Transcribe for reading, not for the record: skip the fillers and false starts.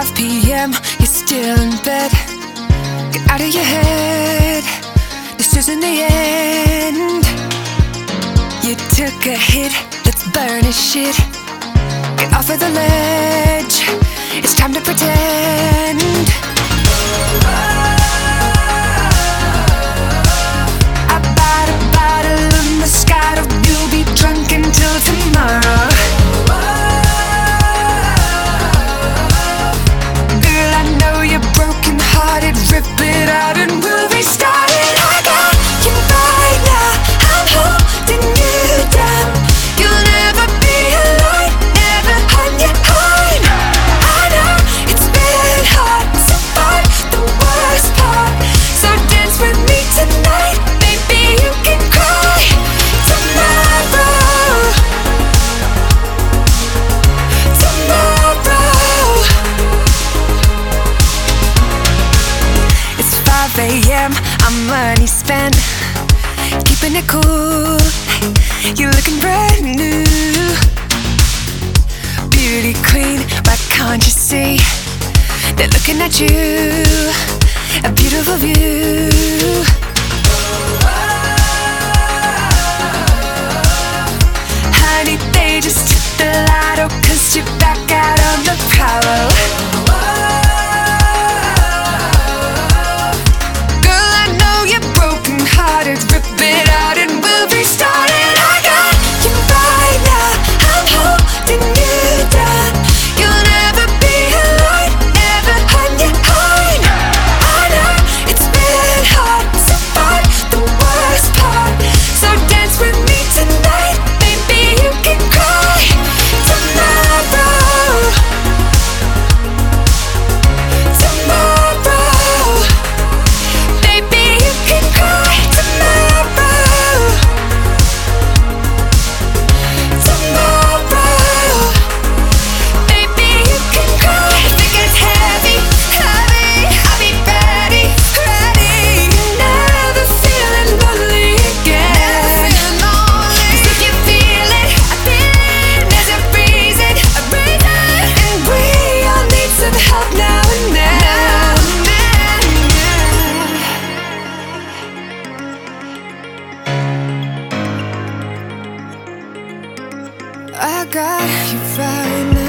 5 p.m., you're still in bed. Get out of your head, this isn't the end. You took a hit, let's burn his shit. Get off of the ledge, it's time to pretend. I bought a bottle of Moscato, you'll be drunk until tomorrow. Girl, I know you're broken hearted, rip it out and we'll restart it. I got you right now, I'm holding you down. You'll never be alone, never on your own. I know it's been hard to find the worst part, so dance with me tonight. Maybe you can cry tomorrow. Tomorrow. It's 5 a.m., I'm money spent, keeping it cool, you're looking brand new. Beauty queen, why can't you see? They're looking at you, a beautiful view. Honey, they just took the lotto, 'cause you're back out on the prowl. Girl, I know you're broken hearted, rip it out and we'll restart it. I got you right now, I'm holding you down. You'll never be alone, never on your own. I know it's been hard to find the worst part, so dance with me tonight. Maybe you can cry tomorrow. Tomorrow. Baby, you can cry tomorrow. Tomorrow. Baby, you can cry. If it gets heavy, heavy, I'll be ready, ready. Never feeling lonely again. 'Cause if you feel it, I feel it. There's a reason, and we all need some help now and then. I got you right now.